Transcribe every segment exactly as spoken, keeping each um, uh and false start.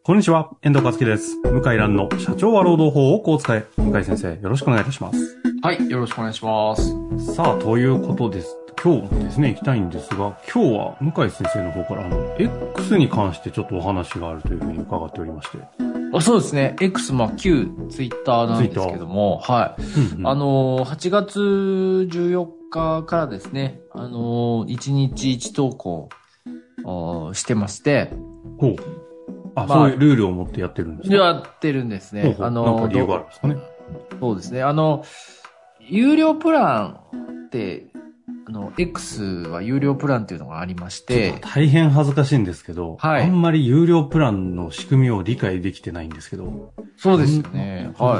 こんにちは、遠藤和樹です。向井蘭の社長は労働法をこう使え。向井先生、よろしくお願いいたします。 はい、よろしくお願いします。 さあ、ということです。今日もですね、行きたいんですが、今日は向井先生の方から、あの、X に関してちょっとお話があるというふうに伺っておりまして。 あ、そうですね。X、まあ、旧ツイッターなんですけども、はい。うんうん、あの、はちがつじゅうよっかからですね、あの、いちにちいち投稿してまして、 ほう。あ、まあ、そういうルールを持ってやってるんですか？ やってるんですね。 ほうほう、あの、なんか理由があるんですかね。 そうですね。あの、有料プランって、あの、X は有料プランっていうのがありまして。 大変恥ずかしいんですけど、はい。あんまり有料プランの仕組みを理解できてないんですけど。 そうですよね。 はい。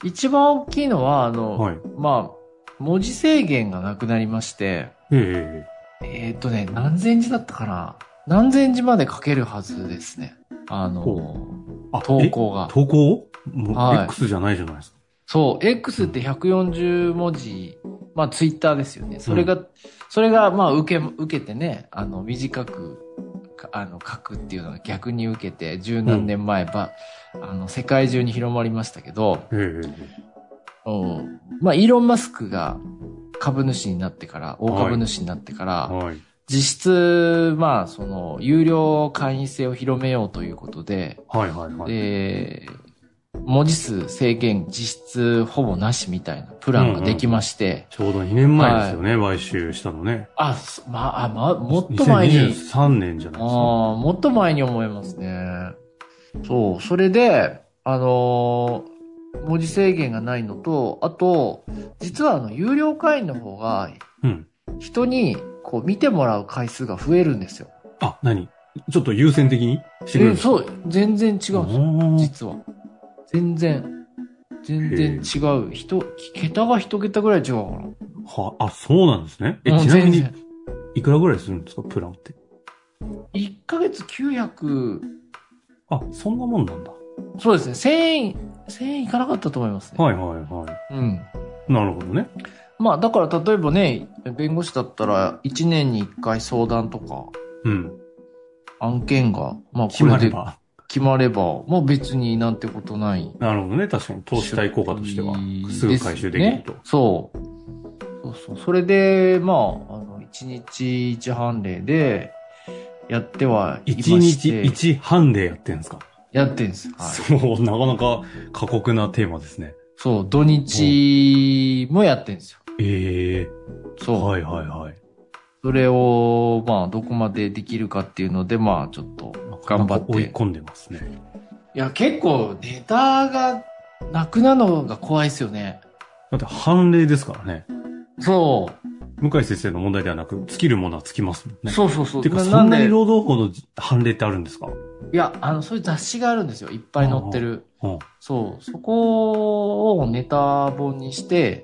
一番大きいのは、あの、はい、まあ、文字制限がなくなりまして、えええー、っとね、何千字だったかな？何千字まで書けるはずですね。あの、あ投稿が。 投稿もう、はい、X じゃないじゃないですか。 そう、X ってひゃくよんじゅうもじ、まあツイッターですよね。それが、うん、それがまあ受け、受けてね、あの、短く、あの、書くっていうのが逆に受けて、十何年前ば、うん、あの、世界中に広まりましたけど、うん、まあ、イーロン・マスクが株主になってから、大株主になってから、はいはい、実質、まあ、その、有料会員制を広めようということで、はいはいはい。で、文字数制限実質ほぼなしみたいなプランができまして。うんうん、 ちょうどにねんまえですよね、はい、買収したのね。 あ、まあ、あ、まあ、もっと前に。 にせんにじゅうさんねんじゃないですか。 ああ、もっと前に思いますね。そう、それで、あのー、文字制限がないのと、あと、実はあの、有料会員の方が、人にこう見てもらう回数が増えるんですよ。 あ、何？ちょっと優先的にしてくれるんですか？ え、そう、全然違うんですよ、実は。全然、全然違う。人、桁が一桁ぐらい違うかな。 はあ、そうなんですね。え、ちなみに、いくらぐらいするんですか、プランって。 いっかげつきゅうひゃく。 あ、そんなもんなんだ。 そうですね。せんえん、せんえんいかなかったと思いますね。 はいはいはい。うん。なるほどね。 まあ、だから例えばね、弁護士だったら、いちねんにいっかい相談とか、うん。案件が、まあ、これで。決まれば。決まれば、もう別になんてことない。 なるほどね。確かに投資対効果としては、すぐ回収できると。ね、 そう。そうそう。それで、まあ、あの、いちにちいち判例で、やってはいまして。 いちにちいち判例やってんですか？ やってんです。 はい、そう、なかなか過酷なテーマですね。 そう、土日もやってんですよ。 ええー。そう。はいはいはい。 それを、まあ、どこまでできるかっていうので、まあ、ちょっと、頑張って。 追い込んでますね。 いや、結構、ネタがなくなるのが怖いですよね。 だって、判例ですからね。 そう。 向井先生の問題ではなく、尽きるものは尽きますもんね。 そうそうそう。 てか、そんなに労働法の判例ってあるんですか？ いや、あの、そういう雑誌があるんですよ。いっぱい載ってる。うん、そう。そこをネタ本にして、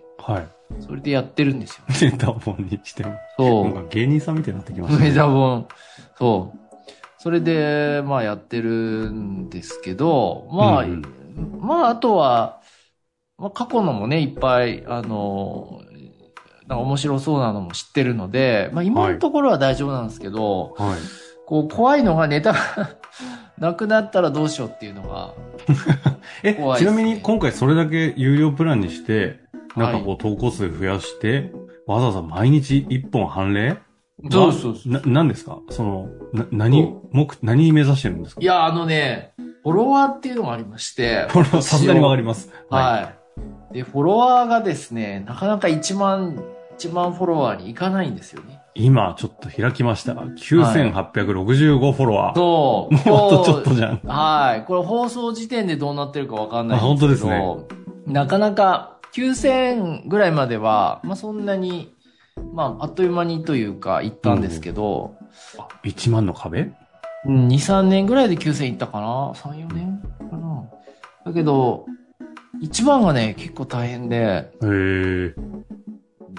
はい。それでやってるんですよ、 ね。ネタ本にしても。そう。なんか芸人さんみたいになってきましたね。ネタ本。そう。それで、まあやってるんですけど、まあ、うん、まああとは、まあ過去のもね、いっぱい、あの、なんか面白そうなのも知ってるので、まあ今のところは大丈夫なんですけど、はい。こう怖いのがネタがなくなったらどうしようっていうのがえ、怖いですね。ちなみに今回それだけ有料プランにして、なんかこう投稿数増やして、はい、わざわざ毎日一本判例？ そうそうそう。 な、何ですか？その、な、何、目、何目指してるんですか？ いや、あのね、フォロワーっていうのがありまして。 フォロワー、さすがにわかります。 はい。はい。で、フォロワーがですね、なかなかいちまん、いちまんフォロワーにいかないんですよね。 今、ちょっと開きました。きゅうせんはっぴゃくろくじゅうごフォロワー。 そう。 もうあとちょっとじゃん。 はい。これ放送時点でどうなってるかわかんないんですけど。あ、 本当ですね。 なかなかきゅうせんぐらいまでは、まあそんなに、まあ、あっという間にというか、行ったんですけど。 うん、あ、いちまんの壁？ うん、に、さんねんぐらいできゅうせん行ったかな ?さん、よねんかな。だけど、いちまんがね、結構大変で。へー。 うん、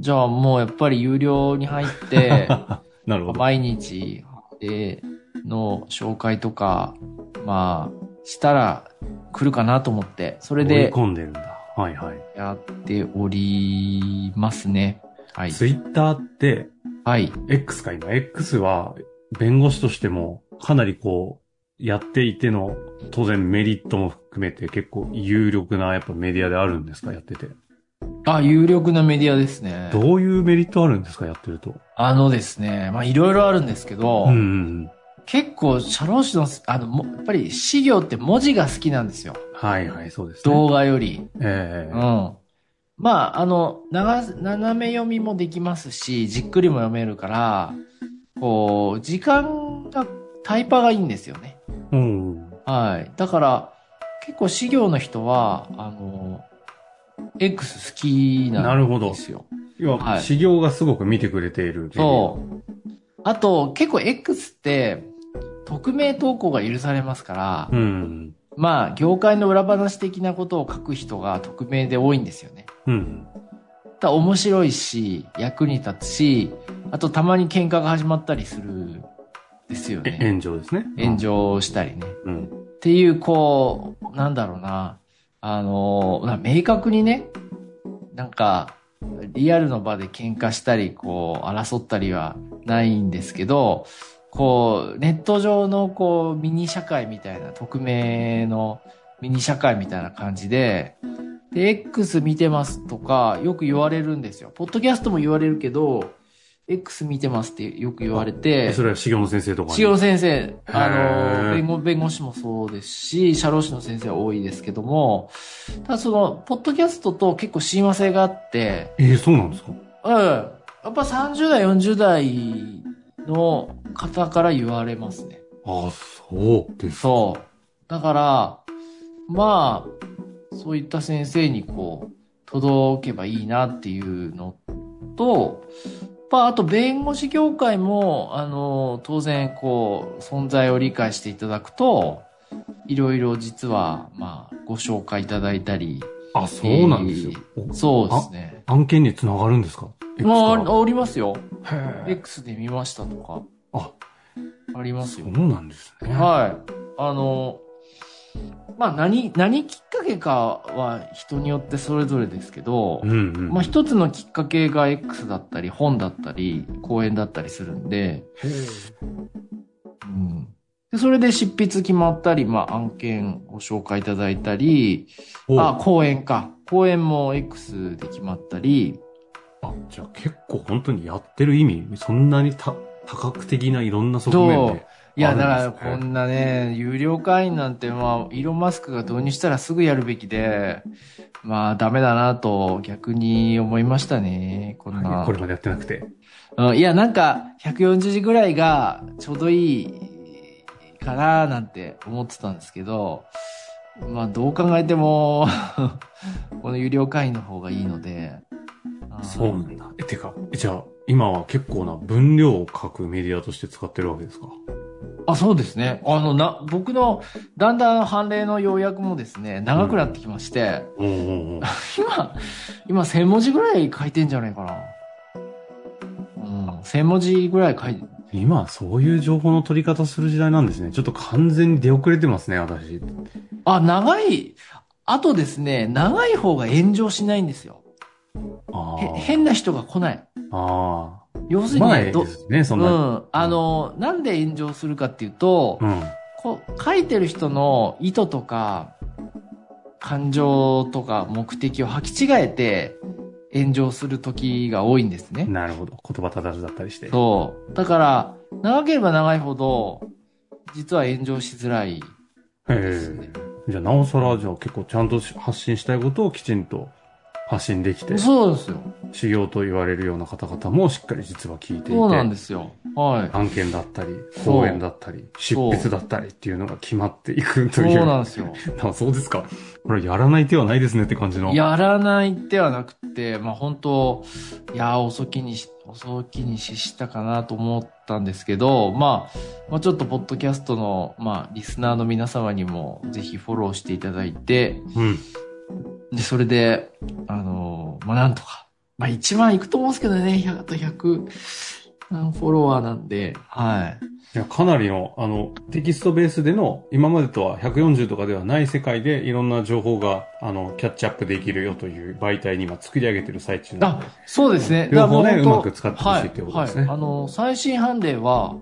じゃあもうやっぱり有料に入って、 なるほど。 毎日での紹介とか、まあ、したら来るかなと思って、それで。 追い込んでるんだ。はいはい。 やっておりますね。はい。 ツイッターって、はい。X か今。X は、弁護士としても、かなりこう、 やっていての、当然メリットも含めて結構有力なやっぱメディアであるんですか、やってて。 あ、有力なメディアですね。 どういうメリットあるんですか、やってると。 あのですね、まあいろいろあるんですけど、 うんうんうん結構社労士の、あの、もやっぱり資料って文字が好きなんですよ。 はいはい、そうですね。 動画より。 ええうん。まあ、あの、長、斜め読みもできますし、じっくりも読めるから、こう、時間が、タイパがいいんですよね。 うん。 はい。だから、結構資料の人は、あの、X 好きなんですよ。 要は、 はい修行がすごく見てくれている。 そう。あと、結構 X って、匿名投稿が許されますから、 う。ん。 まあ、業界の裏話的なことを書く人が匿名で多いんですよね。 うん。 だから面白いし、役に立つし、あとたまに喧嘩が始まったりするんですよえ、 ね。 炎上ですね。 炎上したりね。 うん。 っていう、こう、なんだろうな、あの、な明確にね、なんか、リアルの場で喧嘩したり、こう、争ったりはないんですけど、こう、ネット上の、こう、ミニ社会みたいな、匿名のミニ社会みたいな感じで、で、X 見てますとか、よく言われるんですよ。ポッドキャストも言われるけど、X 見てますってよく言われて、 それは修行の先生とかに。 修行先生、あへーの、弁護、弁護士もそうですし、社労士の先生は多いですけども、ただその、ポッドキャストと結構親和性があって、 えー、そうなんですか。 うん。やっぱさんじゅう代、よんじゅう代の方から言われますね。 ああ、そうですか。 そう。だから、まあ、そういった先生にこう、届けばいいなっていうのと、まあ、あと弁護士業界も、あの、当然こう、存在を理解していただくと、いろいろ実は、まあ、ご紹介いただいたり。 あ、そうなんですよ。 えーそうですね。 案件につながるんですか？ X まからあ、ありますよ。 へー X で見ましたとか。 あ、 ありますよ。 そうなんですね。 はい。あの、まあ何、何きっかけかは人によってそれぞれですけど、 うんうん。 まあ一つのきっかけが X だったり、本だったり、講演だったりするんで、 へーうん。でそれで執筆決まったり、まあ案件ご紹介いただいたり、 おあ、講演か。講演も X で決まったり、 あ、じゃあ結構本当にやってる意味、そんなにた多角的ないろんな側面で。 いや、だあるんですねからこんなね、有料会員なんて、まあ、イーロン・マスクが導入したらすぐやるべきで、まあ、ダメだなと逆に思いましたね。こんな。 これまでやってなくて。 うん、いや、なんか、ひゃくよんじゅうじぐらいがちょうどいいかななんて思ってたんですけど、まあ、どう考えても、この有料会員の方がいいので。 そうなんだ。え、てか、えじゃあ、今は結構な分量を書くメディアとして使ってるわけですか？ あ、そうですね。あの、な、僕の、だんだん判例の要約もですね、長くなってきまして、 うんうんうん。 今、今せん文字ぐらい書いてんじゃないかな。うん、せん文字ぐらい書いて、 今、そういう情報の取り方する時代なんですね。ちょっと完全に出遅れてますね、私。 あ、長い、あとですね、長い方が炎上しないんですよ。へああ。 変な人が来ない。 ああ。 要するにね、ど前ですね、そんうな。 ん、あの、なんで炎上するかっていうと、 うん。 こう書いてる人の意図とか、感情とか目的を履き違えて炎上する時が多いんですね。 なるほど。言葉正しだったりして。 そう。だから、長ければ長いほど、実は炎上しづらいですね。 へえ。じゃあ、なおさら、じゃあ結構ちゃんと発信したいことをきちんと発信できて、 そうですよ。 修行と言われるような方々もしっかり実は聞いていて、 そうなんですよ。はい。 案件だったり、 そう講演だったり、執筆だったりっていうのが決まっていくという。 そうなんですよ。 あ、そうですか。これやらない手はないですねって感じの。 やらない手はなくて、まあ本当、いやー、遅きにし、遅きに失したかなと思ったんですけど、まあ、まあちょっとポッドキャストの、まあリスナーの皆様にもぜひフォローしていただいて、 うん。 で、それで、あのーまあなんとか、まあいちまんいくと思うんですけどね、あとひゃくフォロワーなんで、はい。 いや、かなりの、あの、テキストベースでの、今までとはひゃくよんじゅうとかではない世界で、いろんな情報が、あの、キャッチアップできるよという媒体に今作り上げてる最中なので。 あ、そうですね。 両方ね、うだからもうまく使ってほしいっていうことですね。 はい。はい。あの、最新判例は、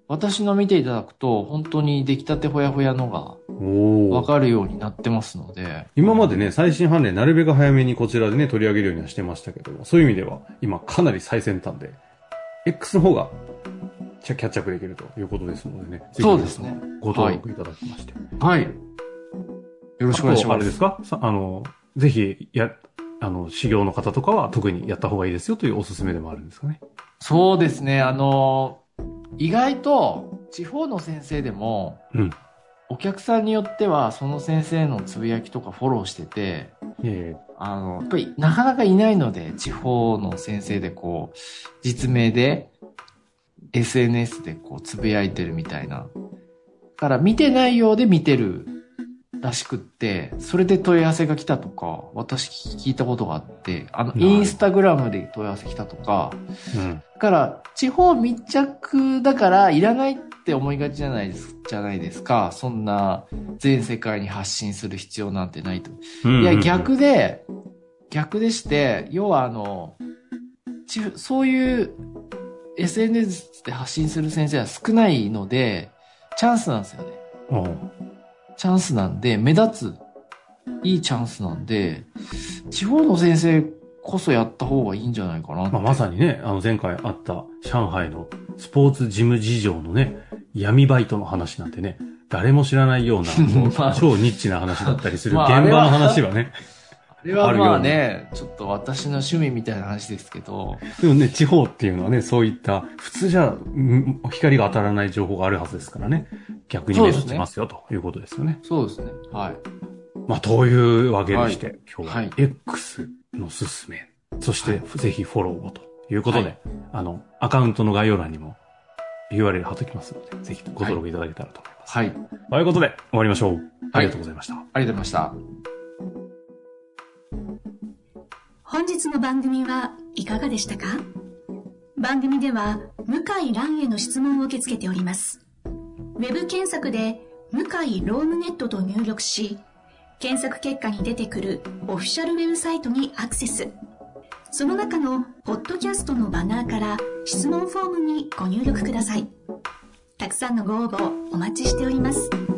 私の見ていただくと、本当に出来たてほやほやのが、わかるようになってますので。 今までね、最新判例なるべく早めにこちらでね、取り上げるようにはしてましたけども、そういう意味では、今かなり最先端で、X の方が、キャッチアップできるということですのでね。 そうですね。 ご登録いただきまして。 はい。はい、よろしくお願いします。 あれですかあの、ぜひ、や、あの、修行の方とかは特にやった方がいいですよというおすすめでもあるんですかね。 そうですね。あの、意外と、地方の先生でも、うん。お客さんによっては、その先生のつぶやきとかフォローしてて、ええ、あの、やっぱりなかなかいないので、地方の先生でこう、実名で、エスエヌエス でこう、つぶやいてるみたいな。だから見てないようで見てるらしくって、それで問い合わせが来たとか、私聞いたことがあって、あの、インスタグラムで問い合わせ来たとか、うん。だから、地方密着だからいらないって思いがちじゃないです、じゃないですか。そんな全世界に発信する必要なんてないと。うんうんうん、いや、逆で、逆でして、要はあの、そういう エスエヌエス で発信する先生は少ないので、チャンスなんですよね。うん、チャンスなんで、目立つ、いいチャンスなんで、地方の先生こそやった方がいいんじゃないかなって。 まあ、まさにね、あの前回あった上海のスポーツジム事情のね、闇バイトの話なんてね、誰も知らないような、まあ、超ニッチな話だったりする現場の話はね。 あれはまあね、ちょっと私の趣味みたいな話ですけど。 でもね、地方っていうのはね、そういった、普通じゃ光が当たらない情報があるはずですからね。逆に目立ちますよということですよね。 そうですね。はい。 まあ、というわけでして、はい、今日は X のすすめ、そしてぜひフォローをということで、はい、あの、アカウントの概要欄にも ユーアールエル 貼っておきますので、ぜひご登録いただけたらと思います。はい。ということで、終わりましょう。ありがとうございました。はい、 ありがとうございました。 本日の番組はいかがでしたか？番組では向井蘭への質問を受け付けております。ウェブ検索で向井ロームネットと入力し、検索結果に出てくるオフィシャルウェブサイトにアクセス。その中のポッドキャストのバナーから質問フォームにご入力ください。たくさんのご応募お待ちしております。